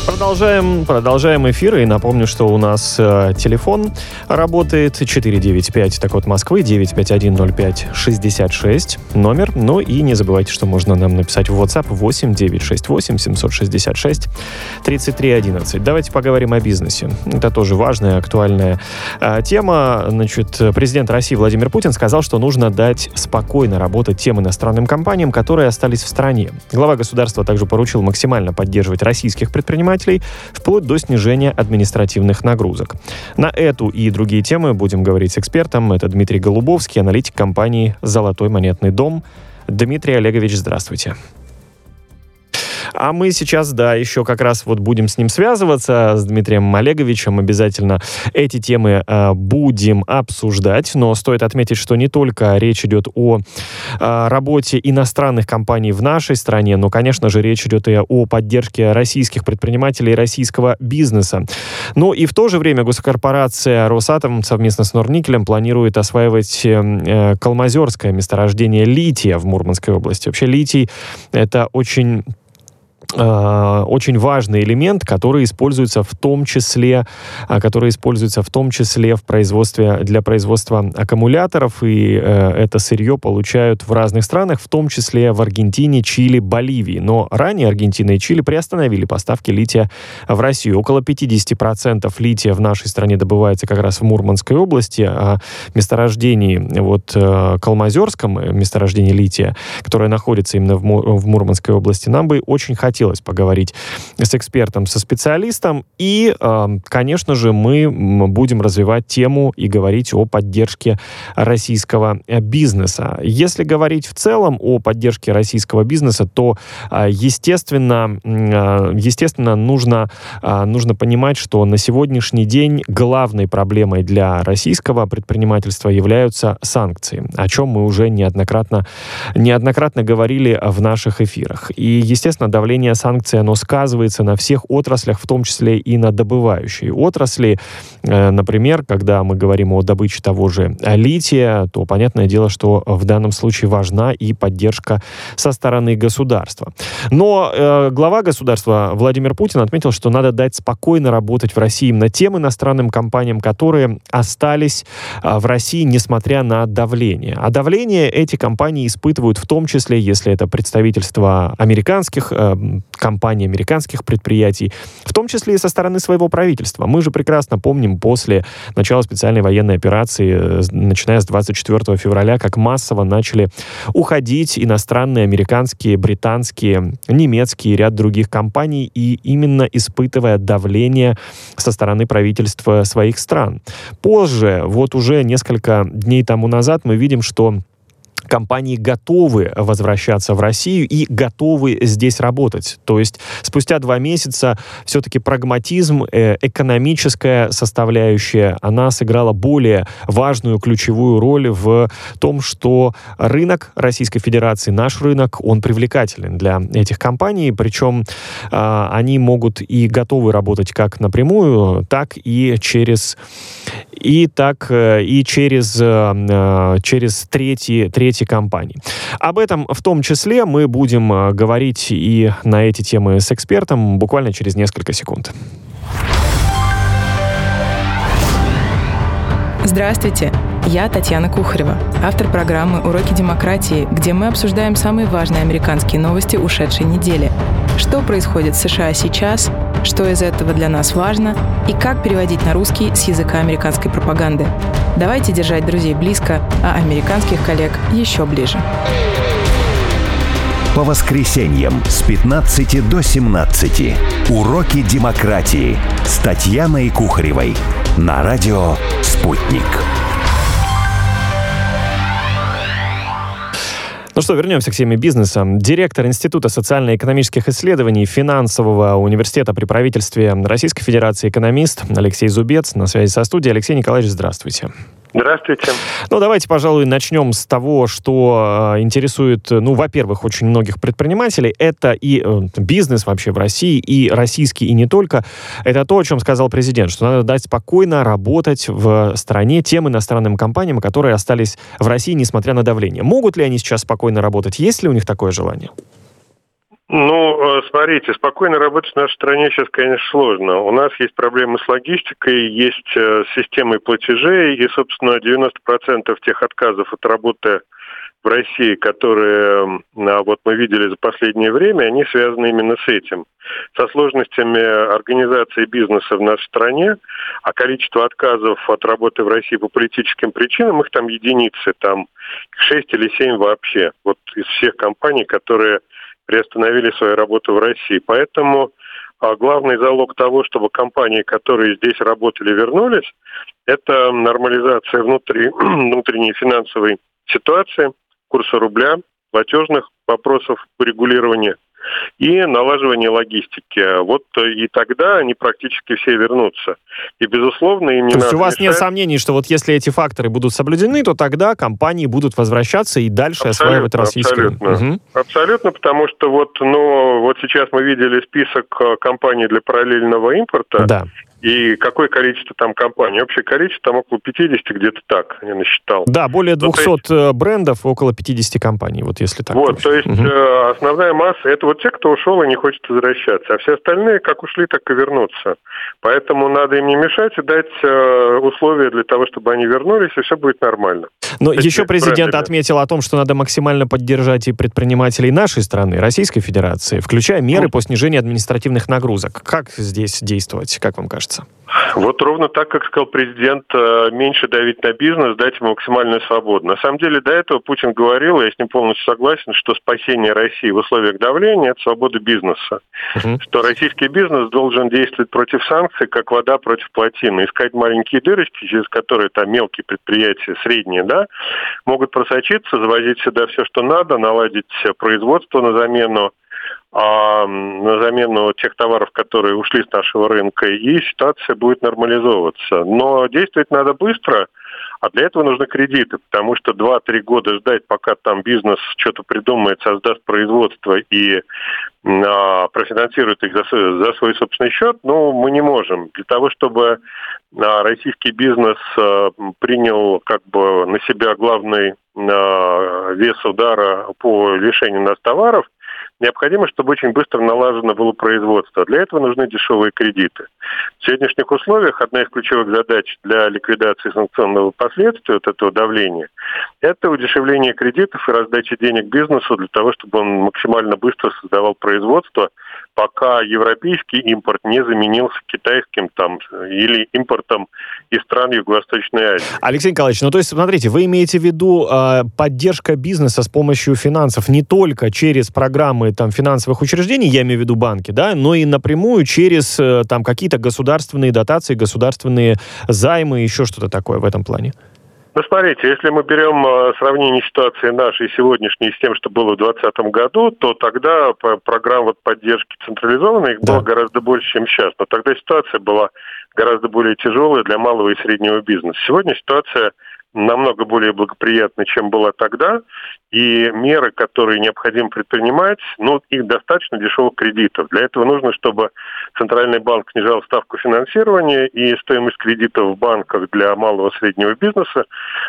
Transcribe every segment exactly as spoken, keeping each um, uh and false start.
Продолжаем, продолжаем эфир. И напомню, что у нас э, телефон работает четыре девять пять, так вот Москвы, девять пять один ноль пять шестьдесят шесть номер. Ну и не забывайте, что можно нам написать в WhatsApp восемь девятьсот шестьдесят восемь семьсот шестьдесят шесть тридцать три одиннадцать. Давайте поговорим о бизнесе. Это тоже важная, актуальная э, тема. Значит, президент России Владимир Путин сказал, что нужно дать спокойно работать тем иностранным компаниям, которые остались в стране. Глава государства также поручил максимально поддерживать российских предпринимателей вплоть до снижения административных нагрузок. На эту и другие темы будем говорить с экспертом. Это Дмитрий Голубовский, аналитик компании «Золотой монетный дом». Дмитрий Олегович, здравствуйте. А мы сейчас, да, еще как раз вот будем с ним связываться, с Дмитрием Олеговичем. Обязательно эти темы э, будем обсуждать. Но стоит отметить, что не только речь идет о э, работе иностранных компаний в нашей стране, но, конечно же, речь идет и о поддержке российских предпринимателей и российского бизнеса. Но и в то же время госкорпорация «Росатом» совместно с Норникелем планирует осваивать э, калмазерское месторождение лития в Мурманской области. Вообще литий — это очень... очень важный элемент, который используется в том числе, который используется в том числе в производстве, для производства аккумуляторов, и э, это сырье получают в разных странах, в том числе в Аргентине, Чили, Боливии. Но ранее Аргентина и Чили приостановили поставки лития в Россию. Около пятьдесят процентов лития в нашей стране добывается как раз в Мурманской области, а месторождении, вот э, калмазерском месторождении лития, которое находится именно в, Мур- в Мурманской области, нам бы очень хотелось Хотелось поговорить с экспертом, со специалистом. И, конечно же, мы будем развивать тему и говорить о поддержке российского бизнеса. Если говорить в целом о поддержке российского бизнеса, то, естественно, естественно нужно, нужно понимать, что на сегодняшний день главной проблемой для российского предпринимательства являются санкции, о чем мы уже неоднократно, неоднократно говорили в наших эфирах. И, естественно, давление санкций, оно сказывается на всех отраслях, в том числе и на добывающей отрасли. Например, когда мы говорим о добыче того же лития, то понятное дело, что в данном случае важна и поддержка со стороны государства. Но э, глава государства Владимир Путин отметил, что надо дать спокойно работать в России именно тем иностранным компаниям, которые остались э, в России, несмотря на давление. А давление эти компании испытывают в том числе, если это представительство американских э, компаний, американских предприятий, в том числе и со стороны своего правительства. Мы же прекрасно помним после начала специальной военной операции, начиная с двадцать четвёртого февраля, как массово начали уходить иностранные, американские, британские, немецкие и ряд других компаний, и именно испытывая давление со стороны правительства своих стран. Позже, вот уже несколько дней тому назад, мы видим, что компании готовы возвращаться в Россию и готовы здесь работать. То есть спустя два месяца все-таки прагматизм, э, экономическая составляющая, она сыграла более важную ключевую роль в том, что рынок Российской Федерации, наш рынок, он привлекателен для этих компаний, причем э, они могут и готовы работать как напрямую, так и через и так э, и через э, через третьи третьи компании. Об этом в том числе мы будем э, говорить и на эти темы с экспертом буквально через несколько секунд. Здравствуйте, я Татьяна Кухарева, автор программы «Уроки демократии», где мы обсуждаем самые важные американские новости ушедшей недели. Что происходит в США сейчас, что из этого для нас важно и как переводить на русский с языка американской пропаганды. Давайте держать друзей близко, а американских коллег еще ближе. По воскресеньям с пятнадцати до семнадцати. Уроки демократии с Татьяной Кухаревой на радио «Спутник». Ну что, вернемся к теме бизнеса. Директор Института социально-экономических исследований Финансового университета при правительстве Российской Федерации, экономист Алексей Зубец на связи со студией. Алексей Николаевич, здравствуйте. Здравствуйте. Ну, давайте, пожалуй, начнем с того, что э, интересует, ну, во-первых, очень многих предпринимателей. Это и э, бизнес вообще в России, и российский, и не только. Это то, о чем сказал президент, что надо дать спокойно работать в стране тем иностранным компаниям, которые остались в России, несмотря на давление. Могут ли они сейчас спокойно работать? Есть ли у них такое желание? Ну, смотрите, спокойно работать в нашей стране сейчас, конечно, сложно. У нас есть проблемы с логистикой, есть с системой платежей, и, собственно, девяносто процентов тех отказов от работы в России, которые вот мы видели за последнее время, они связаны именно с этим. Со сложностями организации бизнеса в нашей стране, а количество отказов от работы в России по политическим причинам, их там единицы, там шесть или семь вообще, вот из всех компаний, которые приостановили свою работу в России. Поэтому а, главный залог того, чтобы компании, которые здесь работали, вернулись, это нормализация внутри, внутренней финансовой ситуации, курса рубля, платежных вопросов регулирования и налаживание логистики. Вот и тогда они практически все вернутся. И, безусловно, им не То надо есть у вас мешать. нет сомнений, что вот если эти факторы будут соблюдены, то тогда компании будут возвращаться и дальше Абсолютно, осваивать российский рынок? абсолютно. Угу. Абсолютно, потому что вот, ну, вот сейчас мы видели список компаний для параллельного импорта. Да. И какое количество там компаний? Общее количество там около пятьдесят, где-то так, я насчитал. Да, более двухсот ну, есть, брендов, около пятьдесят компаний, вот если так. Вот, то есть угу. э, основная масса, это вот те, кто ушел и не хочет возвращаться, а все остальные как ушли, так и вернутся. Поэтому надо им не мешать и дать э, условия для того, чтобы они вернулись, и все будет нормально. Но то еще президент брендами. отметил о том, что надо максимально поддержать и предпринимателей нашей страны, Российской Федерации, включая меры mm. по снижению административных нагрузок. Как здесь действовать, как вам кажется? Вот ровно так, как сказал президент, меньше давить на бизнес, дать ему максимальную свободу. На самом деле, до этого Путин говорил, я с ним полностью согласен, что спасение России в условиях давления – это свобода бизнеса. Uh-huh. Что российский бизнес должен действовать против санкций, как вода против плотины. Искать маленькие дырочки, через которые там мелкие предприятия, средние, да, могут просочиться, завозить сюда все, что надо, наладить производство на замену, а, на замену тех товаров, которые ушли с нашего рынка, и ситуация будет нормализовываться. Но действовать надо быстро, а для этого нужны кредиты, потому что два-три года ждать, пока там бизнес что-то придумает, создаст производство и а, профинансирует их за свой, за свой собственный счет, ну, мы не можем. Для того, чтобы а, российский бизнес а, принял как бы на себя главный а, вес удара по лишению нас товаров, необходимо, чтобы очень быстро налажено было производство. Для этого нужны дешевые кредиты. В сегодняшних условиях одна из ключевых задач для ликвидации санкционного последствия от этого давления – это удешевление кредитов и раздача денег бизнесу для того, чтобы он максимально быстро создавал производство, пока европейский импорт не заменился китайским там или импортом из стран Юго-Восточной Азии. Алексей Николаевич, ну то есть, смотрите, вы имеете в виду э, поддержка бизнеса с помощью финансов не только через программы там, финансовых учреждений, я имею в виду банки, да, но и напрямую через э, там, какие-то государственные дотации, государственные займы, еще что-то такое в этом плане? Ну, смотрите, если мы берем э, сравнение ситуации нашей сегодняшней с тем, что было в двадцатом году, то тогда по программ вот, поддержки централизованной их да. было гораздо больше, чем сейчас. Но тогда ситуация была гораздо более тяжелая для малого и среднего бизнеса. Сегодня ситуация намного более благоприятна, чем была тогда, и меры, которые необходимо предпринимать, ну, их достаточно дешевых кредитов. Для этого нужно, чтобы Центральный банк снижал ставку финансирования, и стоимость кредитов в банках для малого и среднего бизнеса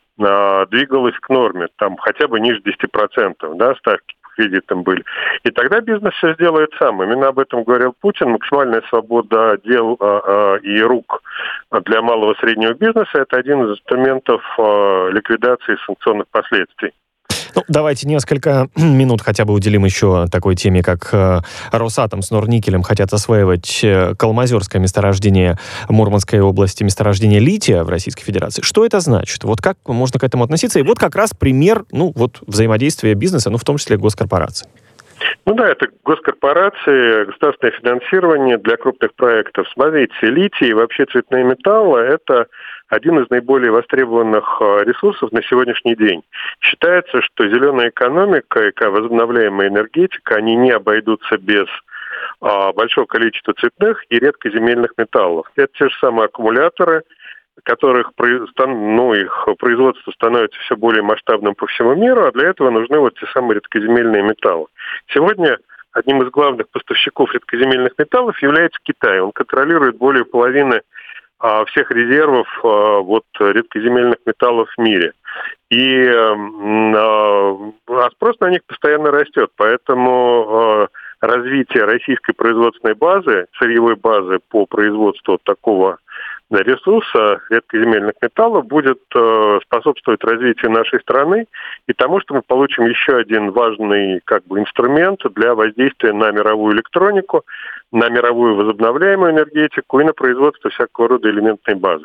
э, двигалась к норме, там хотя бы ниже десять процентов, да, ставки кредитам были. И тогда бизнес все сделает сам. Именно об этом говорил Путин. Максимальная свобода дел э, э, и рук для малого и среднего бизнеса – это один из инструментов э, ликвидации санкционных последствий. Ну, давайте несколько минут хотя бы уделим еще такой теме, как э, Росатом с Норникелем хотят осваивать э, Калмазерское месторождение Мурманской области, месторождение лития в Российской Федерации. Что это значит? Вот как можно к этому относиться? И вот как раз пример, ну, вот взаимодействия бизнеса, ну, в том числе госкорпораций. Ну да, это госкорпорации, государственное финансирование для крупных проектов. Смотрите, литий и вообще цветные металлы – это один из наиболее востребованных ресурсов на сегодняшний день. Считается, что зеленая экономика и возобновляемая энергетика, они не обойдутся без а, большого количества цветных и редкоземельных металлов. Это те же самые аккумуляторы, которых ну, их производство становится все более масштабным по всему миру, а для этого нужны вот те самые редкоземельные металлы. Сегодня одним из главных поставщиков редкоземельных металлов является Китай. Он контролирует более половины а, всех резервов а, вот, редкоземельных металлов в мире. И а, а спрос на них постоянно растет, поэтому а, развитие российской производственной базы, сырьевой базы по производству такого ресурса редкоземельных металлов будет э, способствовать развитию нашей страны и тому, что мы получим еще один важный как бы инструмент для воздействия на мировую электронику, на мировую возобновляемую энергетику и на производство всякого рода элементной базы.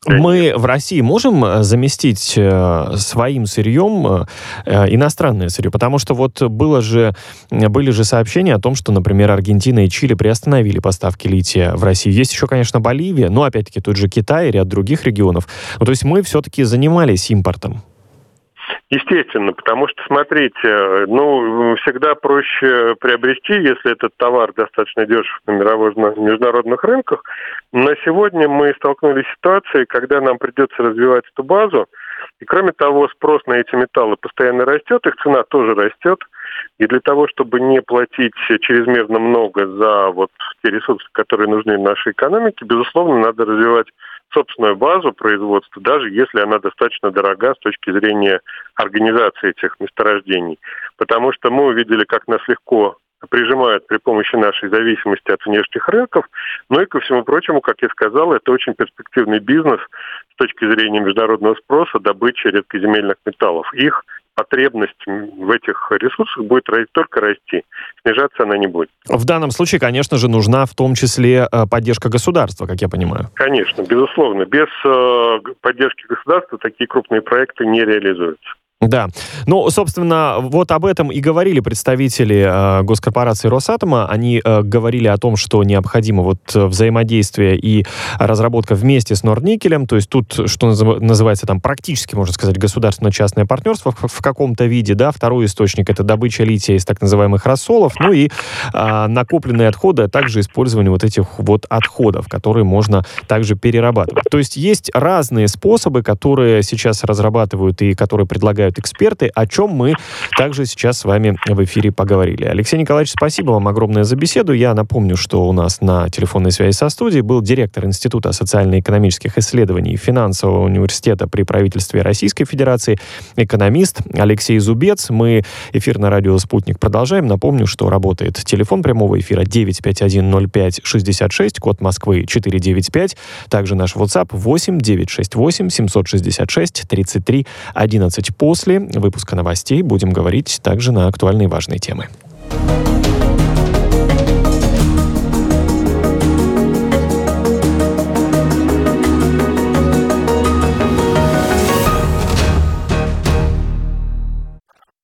Мы в России можем заместить э, своим сырьем э, иностранное сырье? Потому что вот было же, были же сообщения о том, что, например, Аргентина и Чили приостановили поставки лития в Россию. Есть еще, конечно, Боливия, но, опять-таки, тут же Китай и ряд других регионов. Ну, то есть мы все-таки занимались импортом. Естественно, потому что, смотрите, ну, всегда проще приобрести, если этот товар достаточно дешев на мировых, на международных рынках. На сегодня мы столкнулись с ситуацией, когда нам придется развивать эту базу. И, кроме того, спрос на эти металлы постоянно растет, их цена тоже растет. И для того, чтобы не платить чрезмерно много за вот те ресурсы, которые нужны нашей экономике, безусловно, надо развивать собственную базу производства, даже если она достаточно дорога с точки зрения организации этих месторождений. Потому что мы увидели, как нас легко прижимают при помощи нашей зависимости от внешних рынков. Ну и, ко всему прочему, как я сказал, это очень перспективный бизнес с точки зрения международного спроса, добычи редкоземельных металлов. Их потребность в этих ресурсах будет только расти. Снижаться она не будет. В данном случае, конечно же, нужна в том числе поддержка государства, как я понимаю. Конечно, безусловно. Без э, поддержки государства такие крупные проекты не реализуются. Да. Ну, собственно, вот об этом и говорили представители э, госкорпорации Росатома. Они э, говорили о том, что необходимо вот взаимодействие и разработка вместе с Норникелем. То есть тут, что называется, там практически, можно сказать, государственно-частное партнерство в, в каком-то виде. Да? Второй источник — это добыча лития из так называемых рассолов. Ну и э, накопленные отходы, а также использование вот этих вот отходов, которые можно также перерабатывать. То есть есть разные способы, которые сейчас разрабатывают и которые предлагают эксперты, о чем мы также сейчас с вами в эфире поговорили. Алексей Николаевич, спасибо вам огромное за беседу. Я напомню, что у нас на телефонной связи со студией был директор Института социально-экономических исследований Финансового университета при правительстве Российской Федерации, экономист Алексей Зубец. Мы эфир на радио «Спутник» продолжаем. Напомню, что работает телефон прямого эфира девять пять один ноль пять шестьдесят шесть, код Москвы четыре девять пять. Также наш WhatsApp восемь девятьсот шестьдесят восемь семьсот шестьдесят шесть тридцать три одиннадцать. После После выпуска новостей будем говорить также на актуальные важные темы.